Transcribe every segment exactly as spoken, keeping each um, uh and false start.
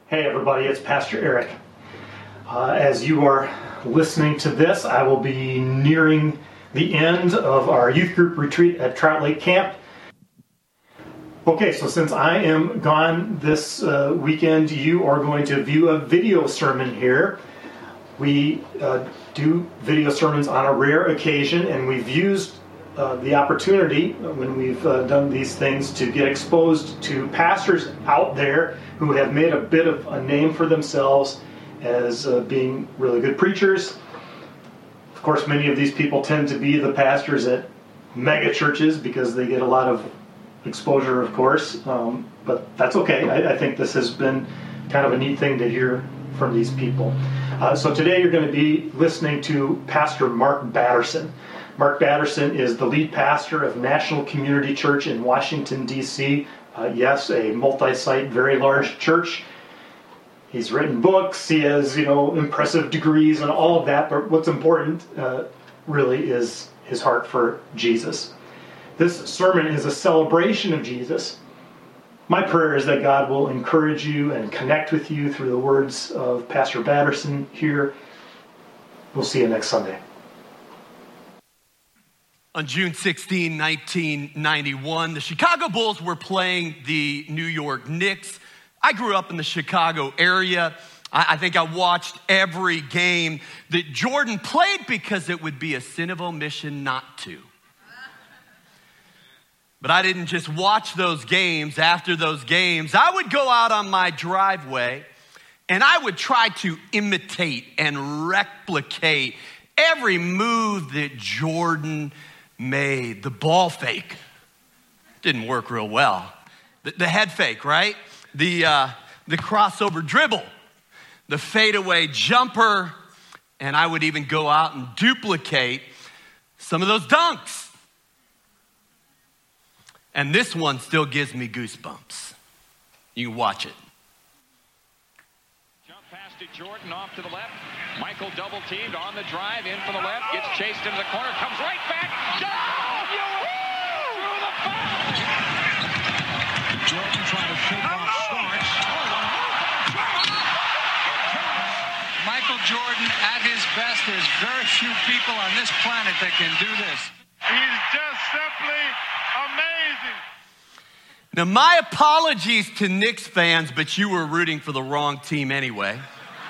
Hey everybody, it's Pastor Eric. Uh, as you are listening to this, I will be nearing the end of our youth group retreat at Trout Lake Camp. Okay, so since I am gone this uh, weekend, you are going to view a video sermon here. We uh, do video sermons on a rare occasion, and we've used uh, the opportunity when we've uh, done these things to get exposed to pastors out there who have made a bit of a name for themselves as uh, being really good preachers. Of course, many of these people tend to be the pastors at mega churches because they get a lot of exposure, of course, um, but that's okay. I, I think this has been kind of a neat thing to hear from these people. Uh, so today you're going to be listening to Pastor Mark Batterson. Mark Batterson is the lead pastor of National Community Church in Washington, D C Uh, yes, a multi-site, very large church. He's written books. He has, you know, impressive degrees and all of that. But what's important, uh, really, is his heart for Jesus. This sermon is a celebration of Jesus. My prayer is that God will encourage you and connect with you through the words of Pastor Batterson here. We'll see you next Sunday. On June sixteenth, nineteen ninety-one, the Chicago Bulls were playing the New York Knicks. I grew up in the Chicago area. I, I think I watched every game that Jordan played because it would be a sin of omission not to. But I didn't just watch those games. After those games, I would go out on my driveway and I would try to imitate and replicate every move that Jordan made. The ball fake didn't work real well. The, the head fake, right? The uh, the crossover dribble, the fadeaway jumper, and I would even go out and duplicate some of those dunks. And this one still gives me goosebumps. You can watch it. Jump pass to Jordan off to the left. Michael double teamed on the drive, in from the left, gets chased into the corner, comes right back. Down! Through the foul! Jordan trying to shake off Starks. Michael Jordan at his best. There's very few people on this planet that can do this. He's just simply amazing. Now, my apologies to Knicks fans, but you were rooting for the wrong team anyway.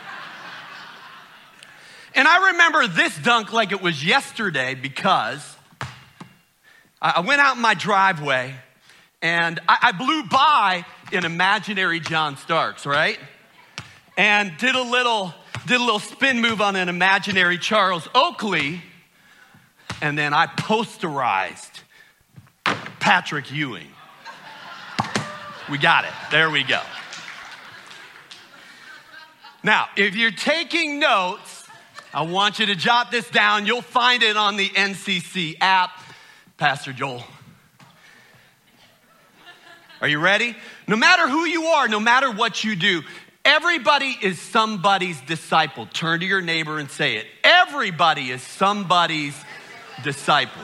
And I remember this dunk like it was yesterday because I went out in my driveway and I blew by an imaginary John Starks, right? And did a little, did a little spin move on an imaginary Charles Oakley, and then I posterized Patrick Ewing. We got it. There we go. Now, if you're taking notes, I want you to jot this down. You'll find it on the N C C app. Pastor Joel. Are you ready? No matter who you are, no matter what you do, everybody is somebody's disciple. Turn to your neighbor and say it. Everybody is somebody's disciple.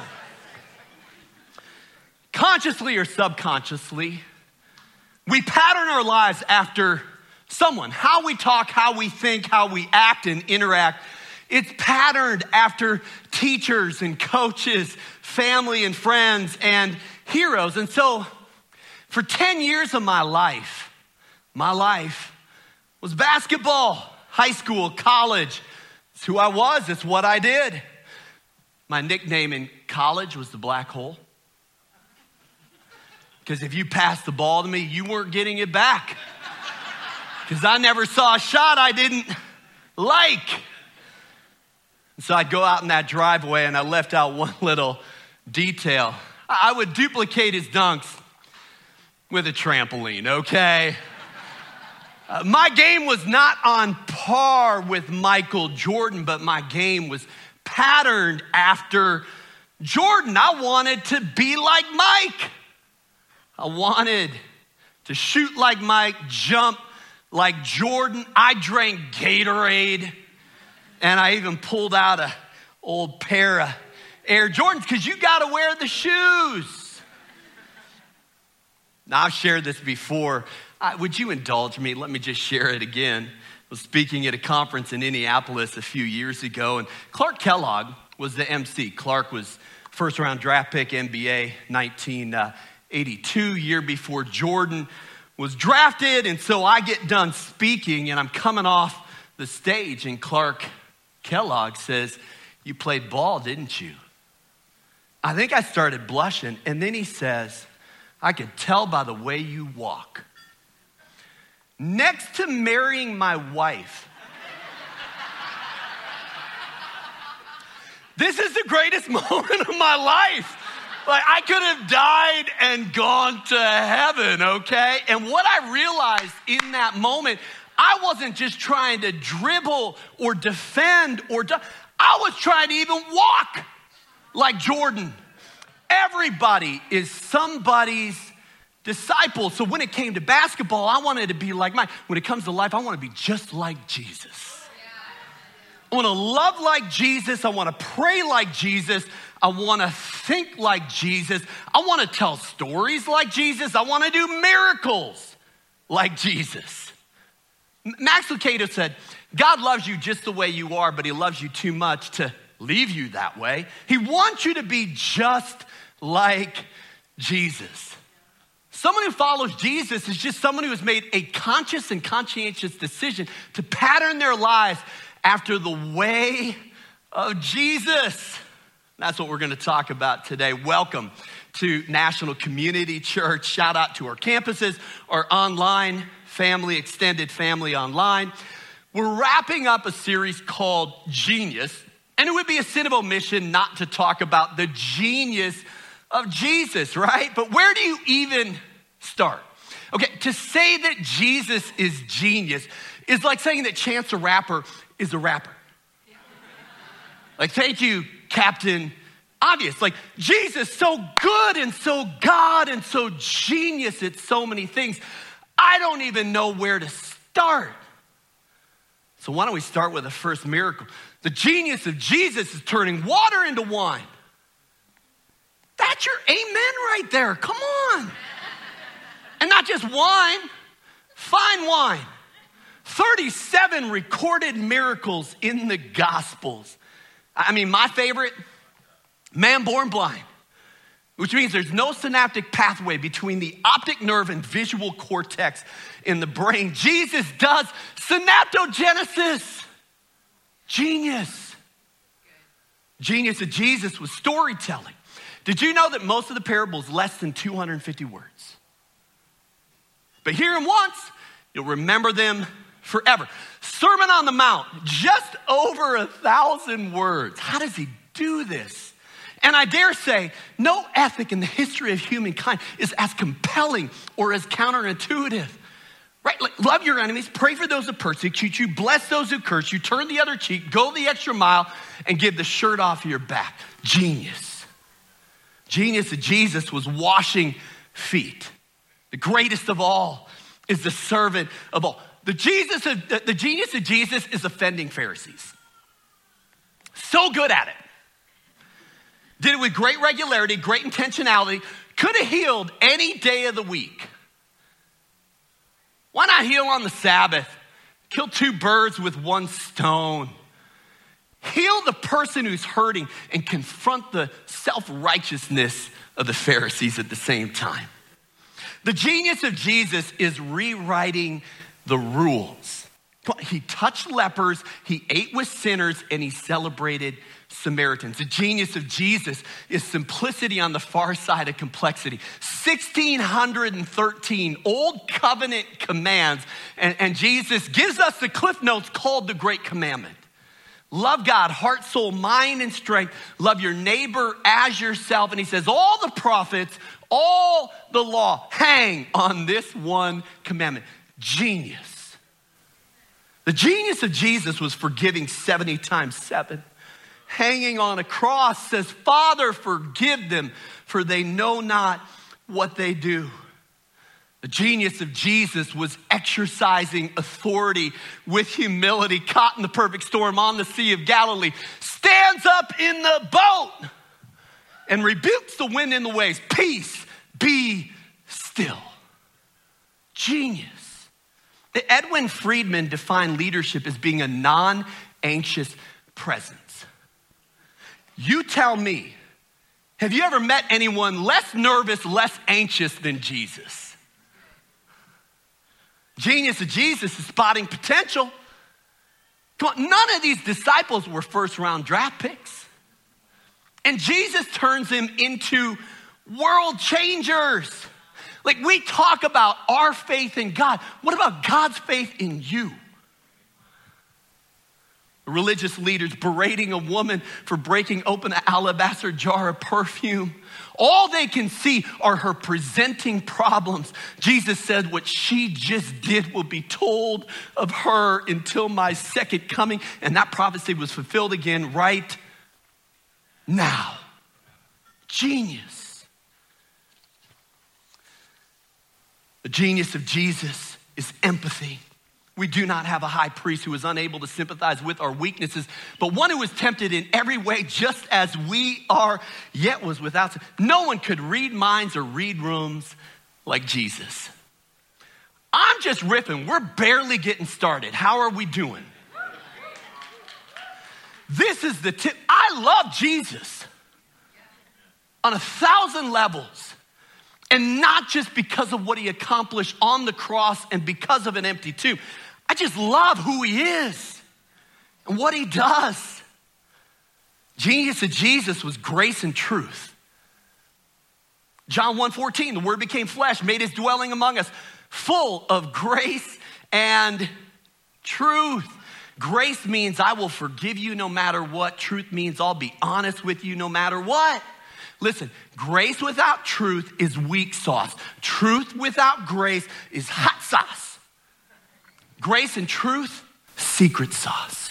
Consciously or subconsciously, we pattern our lives after someone. How we talk, how we think, how we act and interact. It's patterned after teachers and coaches, family and friends and heroes. And so for ten years of my life, my life was basketball, high school, college. It's who I was. It's what I did. My nickname in college was the Black Hole. Because if you passed the ball to me, you weren't getting it back. Because I never saw a shot I didn't like. So I'd go out in that driveway and I left out one little detail. I would duplicate his dunks with a trampoline, okay? Uh, my game was not on par with Michael Jordan, but my game was patterned after Jordan. I wanted to be like Mike. I wanted to shoot like Mike, jump like Jordan. I drank Gatorade. And I even pulled out an old pair of Air Jordans because you got to wear the shoes. Now, I've shared this before. Uh, would you indulge me? Let me just share it again. I was speaking at a conference in Indianapolis a few years ago, and Clark Kellogg was the M C. Clark was first round draft pick, N B A, nineteen eighty-two, year before Jordan was drafted. And so I get done speaking, and I'm coming off the stage, and Clark Kellogg says, "You played ball, didn't you?" I think I started blushing, and then he says, "I could tell by the way you walk." Next to marrying my wife, this is the greatest moment of my life. Like, I could have died and gone to heaven, okay? And what I realized in that moment, I wasn't just trying to dribble or defend or do- I was trying to even walk like Jordan. Everybody is somebody's disciple. So when it came to basketball, I wanted to be like Mike. When it comes to life, I want to be just like Jesus. I want to love like Jesus. I want to pray like Jesus. I want to think like Jesus. I want to tell stories like Jesus. I want to do miracles like Jesus. Max Lucado said, God loves you just the way you are, but he loves you too much to leave you that way. He wants you to be just like Jesus. Someone who follows Jesus is just someone who has made a conscious and conscientious decision to pattern their lives after the way of Jesus. That's what we're going to talk about today. Welcome to National Community Church. Shout out to our campuses, our online family, extended family online. We're wrapping up a series called Genius, and it would be a sin of omission not to talk about the genius of Jesus, right? But where do you even start? Okay, to say that Jesus is genius is like saying that Chance the Rapper is a rapper. Like, thank you, Captain Obvious. Like, Jesus, so good and so God and so genius at so many things. I don't even know where to start. So why don't we start with the first miracle? The genius of Jesus is turning water into wine. That's your amen right there. Come on. And not just wine, fine wine. thirty-seven recorded miracles in the Gospels. I mean, my favorite, man born blind, which means there's no synaptic pathway between the optic nerve and visual cortex in the brain. Jesus does synaptogenesis. Genius. Genius of Jesus was storytelling. Did you know that most of the parables less than two hundred fifty words? But hear them once, you'll remember them forever. Sermon on the Mount, just over a thousand words. How does he do this? And I dare say, no ethic in the history of humankind is as compelling or as counterintuitive. Right? Like, love your enemies, pray for those who persecute you, bless those who curse you, turn the other cheek, go the extra mile, and give the shirt off your back. Genius. Genius of Jesus was washing feet. The greatest of all is the servant of all. The Jesus of the, the genius of Jesus is offending Pharisees. So good at it. Did it with great regularity, great intentionality. Could have healed any day of the week. Why not heal on the Sabbath? Kill two birds with one stone. Heal the person who's hurting and confront the self-righteousness of the Pharisees at the same time. The genius of Jesus is rewriting the rules. He touched lepers, he ate with sinners, and he celebrated Samaritans. The genius of Jesus is simplicity on the far side of complexity. one thousand six hundred thirteen old covenant commands, and, and Jesus gives us the cliff notes called the Great Commandment. Love God, heart, soul, mind, and strength. Love your neighbor as yourself. And he says, all the prophets, all the law hang on this one commandment. Genius. The genius of Jesus was forgiving seventy times seven. Hanging on a cross says, Father, forgive them, for they know not what they do. The genius of Jesus was exercising authority with humility, caught in the perfect storm on the Sea of Galilee, stands up in the boat and rebukes the wind and the waves. Peace, be still. Genius. Edwin Friedman defined leadership as being a non-anxious presence. You tell me, have you ever met anyone less nervous, less anxious than Jesus? Genius of Jesus is spotting potential. Come on, none of these disciples were first round draft picks. And Jesus turns them into world changers. Like, we talk about our faith in God. What about God's faith in you? Religious leaders berating a woman for breaking open an alabaster jar of perfume. All they can see are her presenting problems. Jesus said, what she just did will be told of her until my second coming. And that prophecy was fulfilled again right now. Genius. The genius of Jesus is empathy. We do not have a high priest who is unable to sympathize with our weaknesses, but one who was tempted in every way just as we are, yet was without sin. No one could read minds or read rooms like Jesus. I'm just riffing. We're barely getting started. How are we doing? This is the tip. I love Jesus on a thousand levels. And not just because of what he accomplished on the cross and because of an empty tomb. I just love who he is and what he does. Genius of Jesus was grace and truth. John one fourteen, the word became flesh, made his dwelling among us, full of grace and truth. Grace means I will forgive you no matter what. Truth means I'll be honest with you no matter what. Listen, grace without truth is weak sauce. Truth without grace is hot sauce. Grace and truth, secret sauce.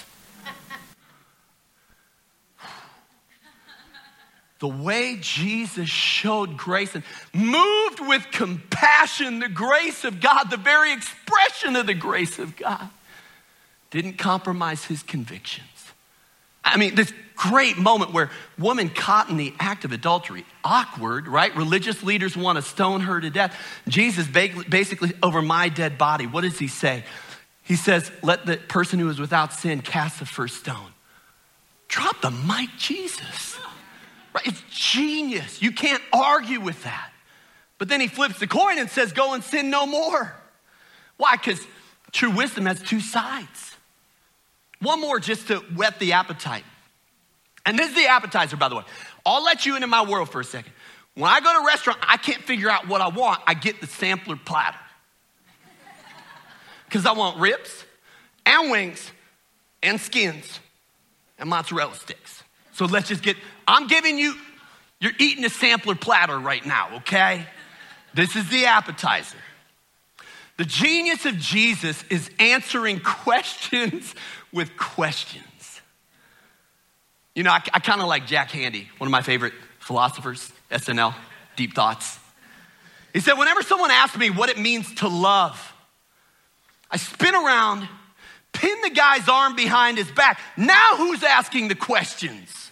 The way Jesus showed grace and moved with compassion, the grace of God, the very expression of the grace of God, didn't compromise his convictions. I mean, this great moment where woman caught in the act of adultery, awkward, right? Religious leaders want to stone her to death. Jesus basically, over my dead body, what does he say? He says, let the person who is without sin cast the first stone. Drop the mic, Jesus. Right? It's genius. You can't argue with that. But then he flips the coin and says, go and sin no more. Why? Because true wisdom has two sides. One more just to whet the appetite. And this is the appetizer, by the way. I'll let you into my world for a second. When I go to a restaurant, I can't figure out what I want. I get the sampler platter. Because I want ribs and wings and skins and mozzarella sticks. So let's just get, I'm giving you, you're eating a sampler platter right now, okay? This is the appetizer. The genius of Jesus is answering questions with questions. You know, I, I kind of like Jack Handy, one of my favorite philosophers, S N L, Deep Thoughts. He said, whenever someone asks me what it means to love, I spin around, pin the guy's arm behind his back. Now who's asking the questions?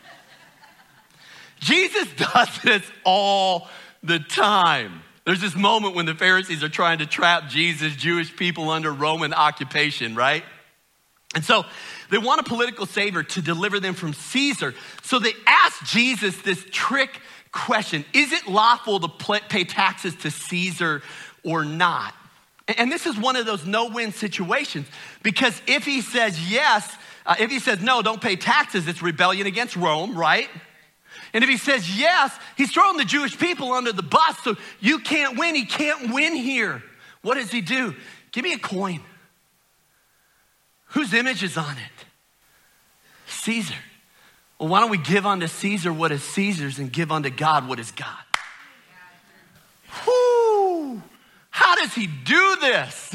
Jesus does this all the time. There's this moment when the Pharisees are trying to trap Jesus, Jewish people under Roman occupation, right? And so they want a political savior to deliver them from Caesar. So they ask Jesus this trick question. Is it lawful to pay taxes to Caesar or not? And this is one of those no-win situations, because if he says yes, uh, if he says no, don't pay taxes, it's rebellion against Rome, right? And if he says yes, he's throwing the Jewish people under the bus, so you can't win. He can't win here. What does he do? Give me a coin. Whose image is on it? Caesar. Well, why don't we give unto Caesar what is Caesar's and give unto God what is God? Whoo! How does he do this?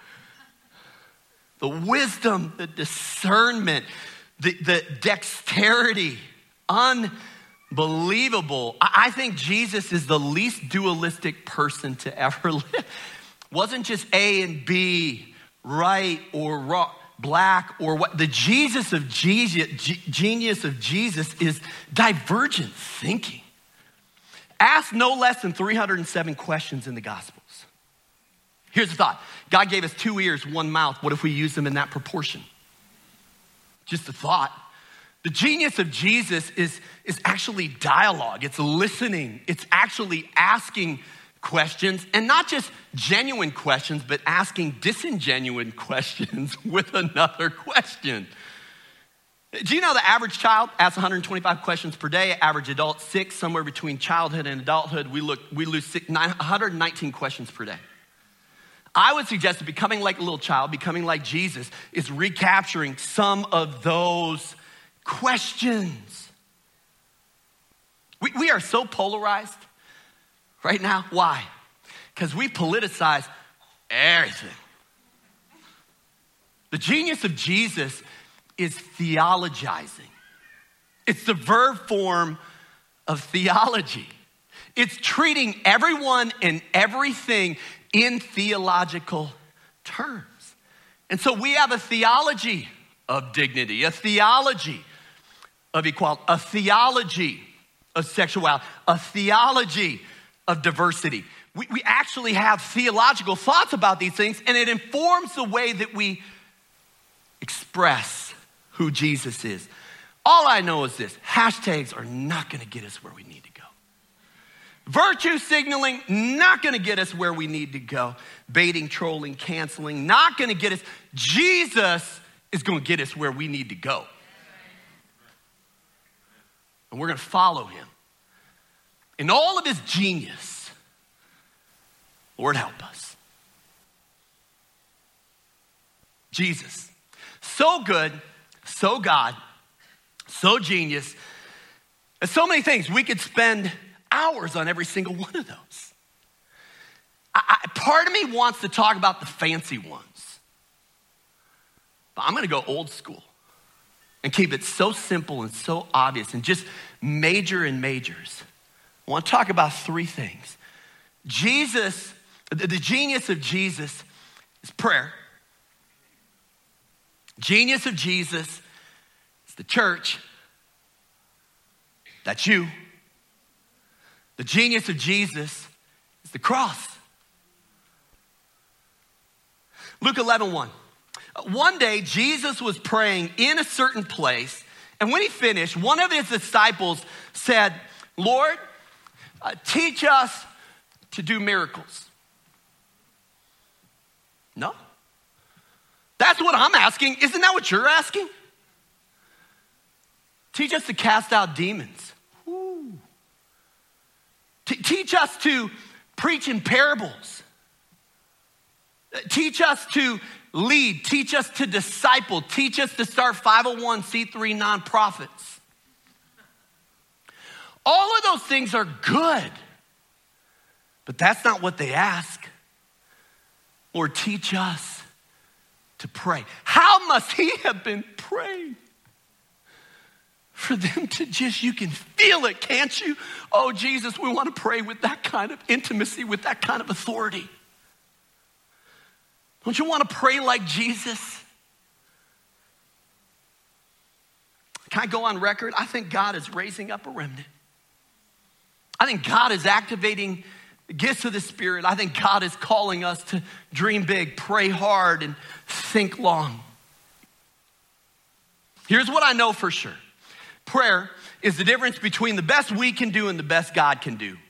The wisdom, the discernment, the, the dexterity, unbelievable. I think Jesus is the least dualistic person to ever live. Wasn't just A and B, right or wrong, black or what. The Jesus of Jesus, genius of Jesus is divergent thinking. Ask no less than three hundred seven questions in the Gospels. Here's the thought. God gave us two ears, one mouth. What if we use them in that proportion? Just a thought. The genius of Jesus is, is actually dialogue. It's listening. It's actually asking questions, and not just genuine questions, but asking disingenuine questions with another question. Do you know the average child asks one hundred twenty-five questions per day, average adult six, somewhere between childhood and adulthood, we, look, we lose six, nine, one hundred nineteen questions per day. I would suggest that becoming like a little child, becoming like Jesus, is recapturing some of those questions. We, we are so polarized right now. Why? Because we politicize everything. The genius of Jesus is theologizing. It's the verb form of theology. It's treating everyone and everything in theological terms. And so we have a theology of dignity, a theology of equality, a theology of sexuality, a theology of diversity. We, we actually have theological thoughts about these things, and it informs the way that we express who Jesus is. All I know is this: hashtags are not going to get us where we need to go. Virtue signaling, not going to get us where we need to go. Baiting, trolling, canceling, not going to get us. Jesus is going to get us where we need to go. And we're going to follow him. In all of his genius, Lord, help us. Jesus, so good, so God, so genius. There's so many things. We could spend hours on every single one of those. I, I, part of me wants to talk about the fancy ones, but I'm going to go old school and keep it so simple and so obvious and just major in majors. I want to talk about three things. Jesus, the, the genius of Jesus is prayer. Genius of Jesus is the church. That's you. The genius of Jesus is the cross. Luke eleven one. One day, Jesus was praying in a certain place, and when he finished, one of his disciples said, Lord, uh, teach us to do miracles. No. That's what I'm asking. Isn't that what you're asking? Teach us to cast out demons. Ooh. T- teach us to preach in parables. Teach us to lead. Teach us to disciple. Teach us to start five oh one c three nonprofits. All of those things are good, but that's not what they ask. Lord, teach us to pray. How must he have been praying for them to just, you can feel it, can't you? Oh, Jesus, we want to pray with that kind of intimacy, with that kind of authority. Don't you want to pray like Jesus? Can I go on record? I think God is raising up a remnant. I think God is activating the gifts of the Spirit. I think God is calling us to dream big, pray hard, and think long. Here's what I know for sure. Prayer is the difference between the best we can do and the best God can do.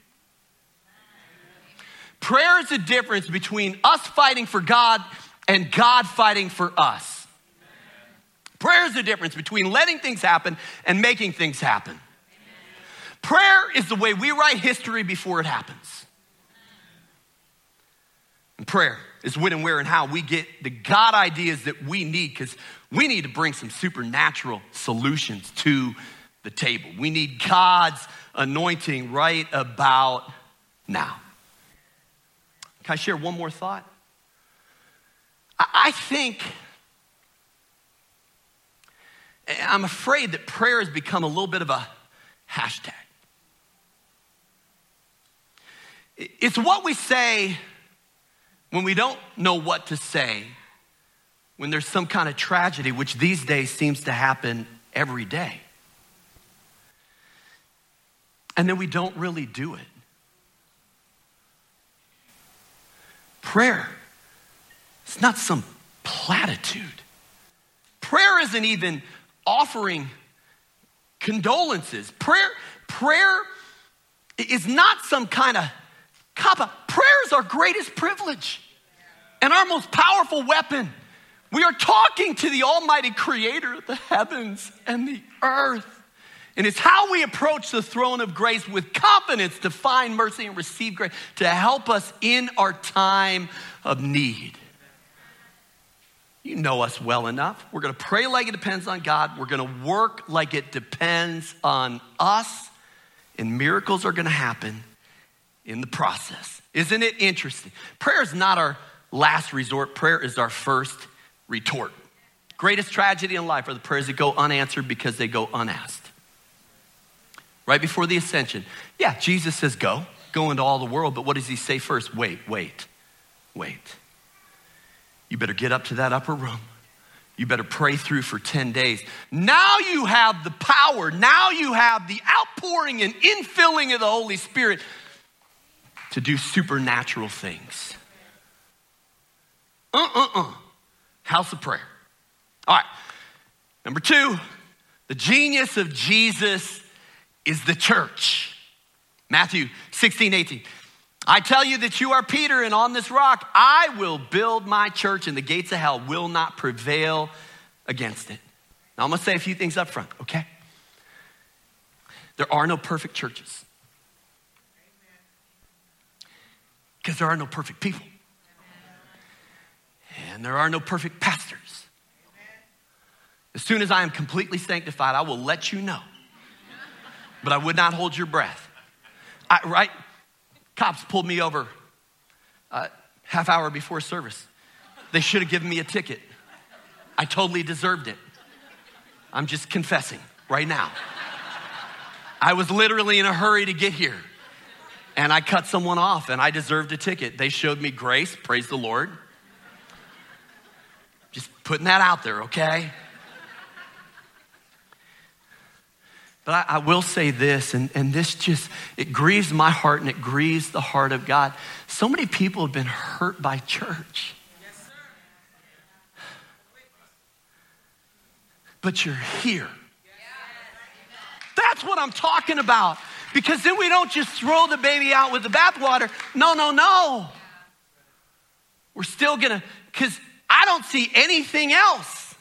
Prayer is the difference between us fighting for God and God fighting for us. Prayer is the difference between letting things happen and making things happen. Prayer is the way we write history before it happens. And prayer is when and where and how we get the God ideas that we need, because we need to bring some supernatural solutions to the table. We need God's anointing right about now. Can I share one more thought? I think, I'm afraid that prayer has become a little bit of a hashtag. It's what we say when we don't know what to say, when there's some kind of tragedy, which these days seems to happen every day. And then we don't really do it. Prayer It's not some platitude. Prayer isn't even offering condolences. Prayer, prayer is not some kind of cop-out. Prayer is our greatest privilege and our most powerful weapon. We are talking to the Almighty Creator of the heavens and the earth. And it's how we approach the throne of grace with confidence to find mercy and receive grace to help us in our time of need. You know us well enough. We're going to pray like it depends on God. We're going to work like it depends on us. And miracles are going to happen in the process. Isn't it interesting? Prayer is not our last resort. Prayer is our first retort. Greatest tragedy in life are the prayers that go unanswered because they go unasked. Right before the ascension. Yeah, Jesus says go. Go into all the world. But what does he say first? Wait, wait, wait. You better get up to that upper room. You better pray through for ten days. Now you have the power. Now you have the outpouring and infilling of the Holy Spirit to do supernatural things. Uh-uh-uh. House of prayer. All right. Number two, the genius of Jesus is the church. Matthew sixteen, eighteen. I tell you that you are Peter, and on this rock I will build my church, and the gates of hell will not prevail against it. Now I'm going to say a few things up front, okay? There are no perfect churches. Because there are no perfect people. And there are no perfect pastors. As soon as I am completely sanctified, I will let you know. But I would not hold your breath. I, right? Cops pulled me over a half hour before service. They should have given me a ticket. I totally deserved it. I'm just confessing right now. I was literally in a hurry to get here. And I cut someone off and I deserved a ticket. They showed me grace, praise the Lord. Just putting that out there, okay? But I, I will say this, and, and this just, it grieves my heart and it grieves the heart of God. So many people have been hurt by church. Yes, sir. But you're here. That's what I'm talking about. Because then we don't just throw the baby out with the bathwater. No, no, no. We're still gonna, because I don't see anything else.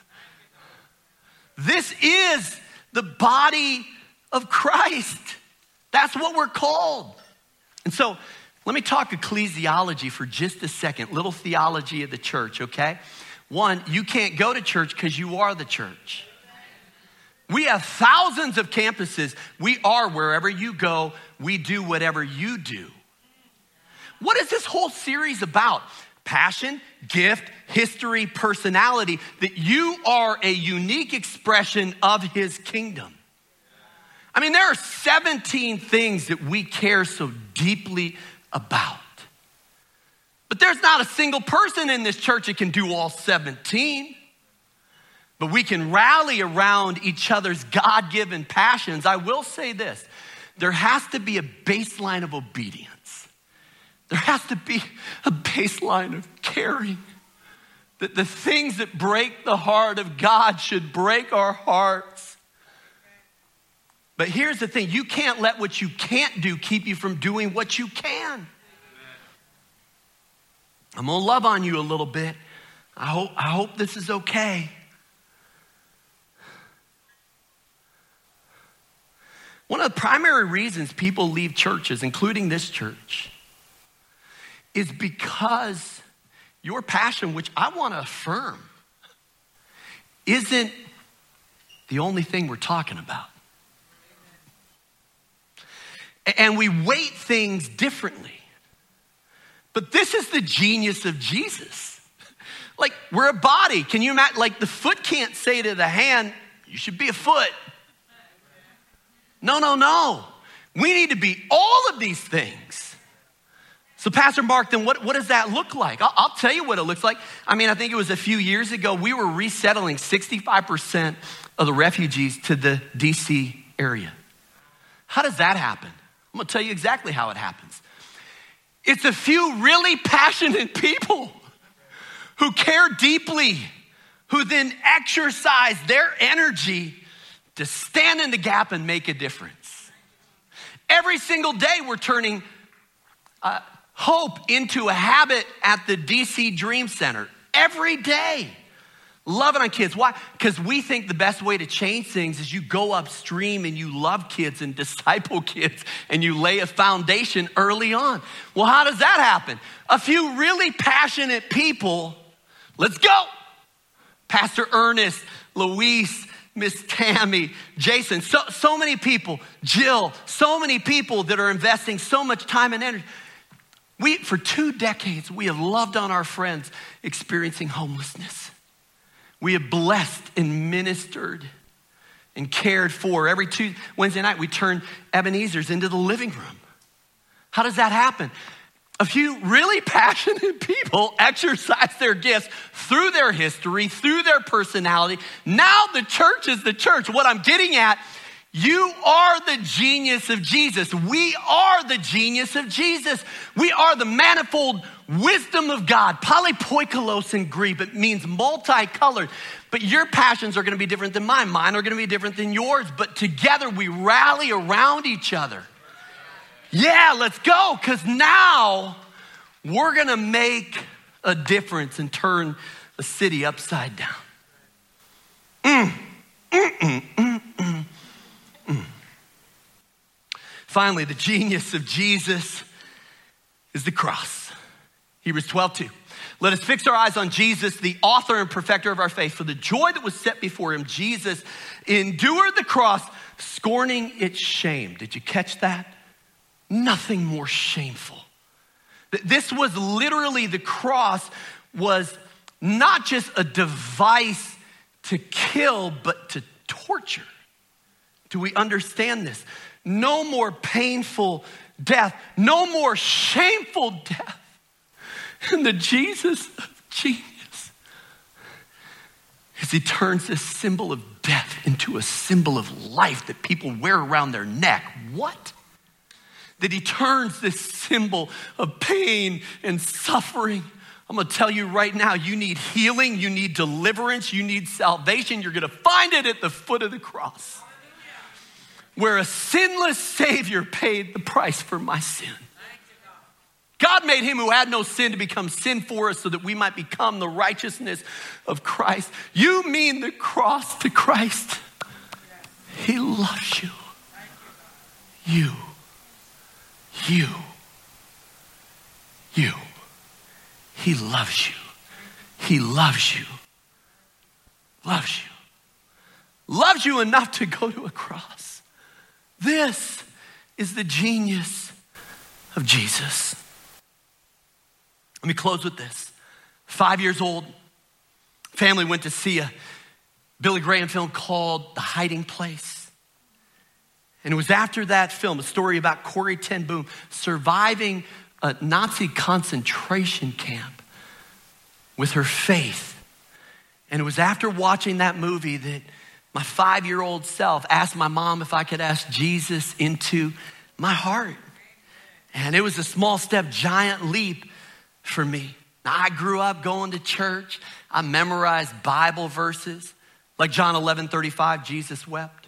This is the body of Christ. That's what we're called. And so let me talk ecclesiology for just a second, little theology of the church, okay? One, you can't go to church because you are the church. We have thousands of campuses. We are wherever you go. We do whatever you do. What is this whole series about? Passion, gift, history, personality, that you are a unique expression of his kingdom. I mean, there are seventeen things that we care so deeply about. But there's not a single person in this church that can do all seventeen. But we can rally around each other's God-given passions. I will say this, there has to be a baseline of obedience. There has to be a baseline of caring. That the things that break the heart of God should break our hearts. But here's the thing, you can't let what you can't do keep you from doing what you can. I'm gonna love on you a little bit. I hope, I hope this is okay. One of the primary reasons people leave churches, including this church, is because your passion, which I want to affirm, isn't the only thing we're talking about. And we weight things differently. But this is the genius of Jesus. Like, we're a body. Can you imagine? Like, the foot can't say to the hand, you should be a foot. No, no, no. We need to be all of these things. So Pastor Mark, then what, what does that look like? I'll, I'll tell you what it looks like. I mean, I think it was a few years ago, we were resettling sixty-five percent of the refugees to the D C area. How does that happen? I'm gonna tell you exactly how it happens. It's a few really passionate people who care deeply, who then exercise their energy to stand in the gap and make a difference. Every single day we're turning uh, hope into a habit at the D C Dream Center. Every day. Loving on kids. Why? Because we think the best way to change things is you go upstream and you love kids and disciple kids and you lay a foundation early on. Well, how does that happen? A few really passionate people, let's go. Pastor Ernest, Luis, Miss Tammy, Jason, so, so many people, Jill, so many people that are investing so much time and energy. We, for two decades, we have loved on our friends experiencing homelessness. We have blessed and ministered and cared for. Every Tuesday, Wednesday night, we turn Ebenezer's into the living room. How does that happen? A few really passionate people exercise their gifts through their history, through their personality. Now the church is the church. What I'm getting at, you are the genius of Jesus. We are the genius of Jesus. We are the manifold wisdom of God. Polypoikolos in Greek, it means multicolored. But your passions are going to be different than mine. Mine are going to be different than yours. But together we rally around each other. Yeah, let's go. Because now we're going to make a difference and turn a city upside down. Mm. Mm-mm, mm-mm. Mm. Finally, the genius of Jesus is the cross. Hebrews twelve two. Let us fix our eyes on Jesus, the author and perfecter of our faith. For the joy that was set before him, Jesus endured the cross, scorning its shame. Did you catch that? Nothing more shameful. This was literally, the cross was not just a device to kill, but to torture. Do we understand this? No more painful death, no more shameful death. And the Jesus of genius is he turns this symbol of death into a symbol of life that people wear around their neck. What? That he turns this symbol of pain and suffering. I'm gonna tell you right now, you need healing, you need deliverance, you need salvation. You're gonna find it at the foot of the cross, where a sinless Savior paid the price for my sin. God made him who had no sin to become sin for us so that we might become the righteousness of Christ. You mean the cross to Christ? He loves you. You. You. You. He loves you. He loves you. Loves you. Loves you enough to go to a cross. This is the genius of Jesus. Let me close with this. Five years old, family went to see a Billy Graham film called The Hiding Place. And it was after that film, a story about Corrie ten Boom surviving a Nazi concentration camp with her faith. And it was after watching that movie that my five-year-old self asked my mom if I could ask Jesus into my heart. And it was a small step, giant leap for me. Now, I grew up going to church. I memorized Bible verses. Like John eleven thirty-five, Jesus wept.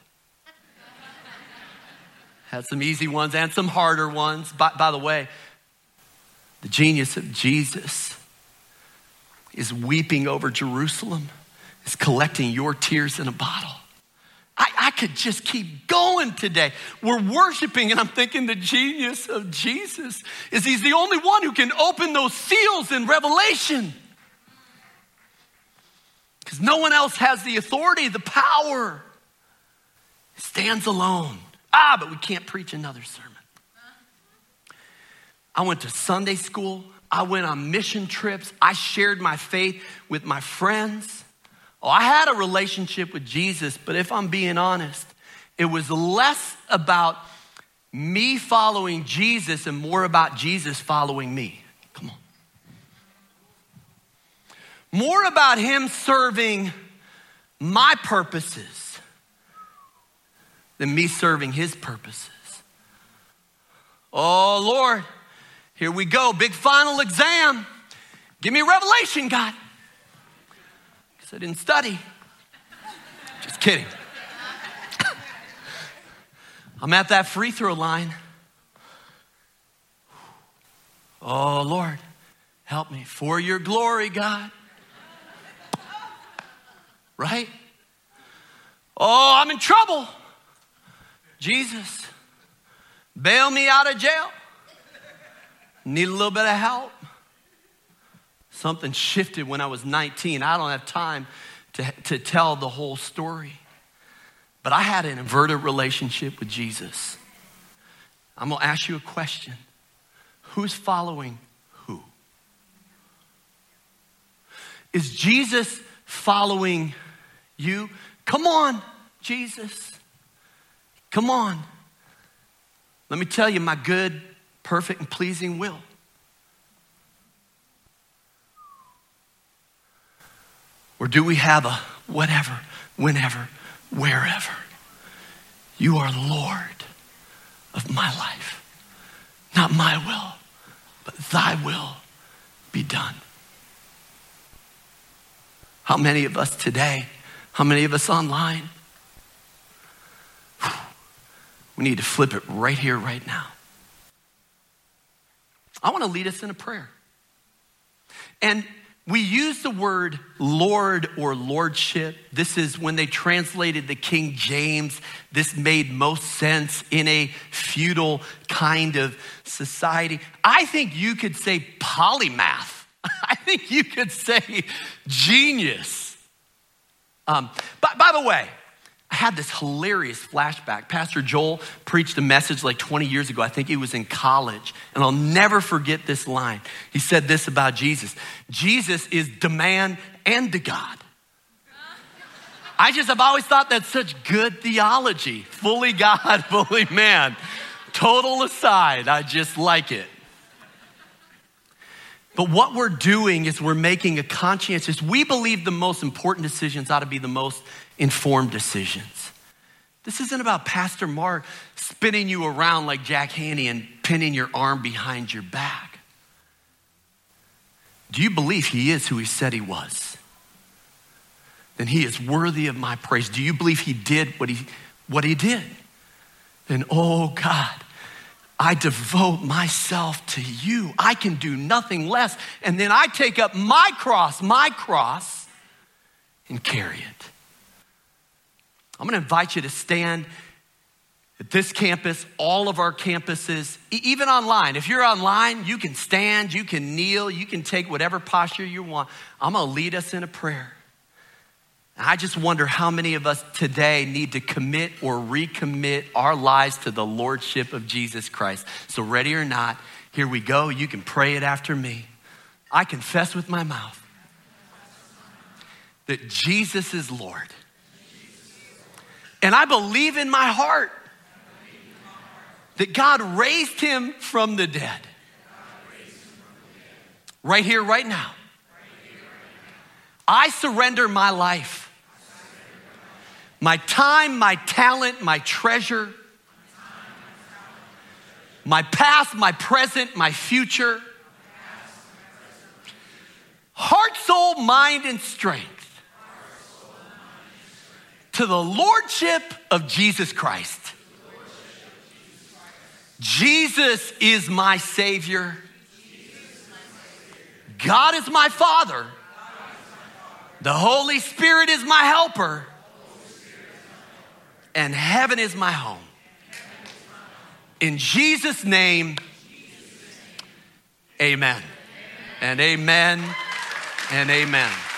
Had some easy ones and some harder ones. By, by the way, the genius of Jesus is weeping over Jerusalem, is collecting your tears in a bottle. I, I could just keep going today. We're worshiping, and I'm thinking the genius of Jesus is he's the only one who can open those seals in Revelation. Because no one else has the authority, the power. He stands alone. Ah, but we can't preach another sermon. I went to Sunday school. I went on mission trips. I shared my faith with my friends. Oh, I had a relationship with Jesus, but if I'm being honest, it was less about me following Jesus and more about Jesus following me. Come on. More about him serving my purposes than me serving his purposes. Oh, Lord, here we go. Big final exam. Give me a revelation, God. I didn't study. Just kidding. I'm at that free throw line. Oh, Lord, help me for your glory, God. Right? Oh, I'm in trouble. Jesus, bail me out of jail. Need a little bit of help. Something shifted when I was nineteen. I don't have time to, to tell the whole story. But I had an inverted relationship with Jesus. I'm going to ask you a question. Who's following who? Is Jesus following you? Come on, Jesus. Come on. Let me tell you my good, perfect, and pleasing will. Or do we have a whatever, whenever, wherever? You are Lord of my life. Not my will, but thy will be done. How many of us today, how many of us online? We need to flip it right here, right now. I want to lead us in a prayer. And we use the word Lord or lordship. This is when they translated the King James. This made most sense in a feudal kind of society. I think you could say polymath. I think you could say genius. Um, but by the way, I had this hilarious flashback. Pastor Joel preached a message like twenty years ago. I think he was in college. And I'll never forget this line. He said this about Jesus. Jesus is the man and the God. I just have always thought that's such good theology. Fully God, fully man. Total aside, I just like it. But what we're doing is we're making a conscientious, we believe the most important decisions ought to be the most informed decisions. This isn't about Pastor Mark spinning you around like Jack Haney and pinning your arm behind your back. Do you believe he is who he said he was? Then he is worthy of my praise. Do you believe he did what he, what he did? Then, oh God, I devote myself to you. I can do nothing less. And then I take up my cross, my cross, and carry it. I'm going to invite you to stand at this campus, all of our campuses, e- even online. If you're online, you can stand, you can kneel, you can take whatever posture you want. I'm going to lead us in a prayer. And I just wonder how many of us today need to commit or recommit our lives to the lordship of Jesus Christ. So ready or not, here we go. You can pray it after me. I confess with my mouth that Jesus is Lord. And I believe in my heart that God raised him from the dead. Right here, right now. I surrender my life, my time, my talent, my treasure, my past, my present, my future, heart, soul, mind, and strength to the lordship of Jesus Christ. Jesus is my Savior. God is my Father. The Holy Spirit is my helper. And heaven is my home. In Jesus' name, amen. And amen and amen.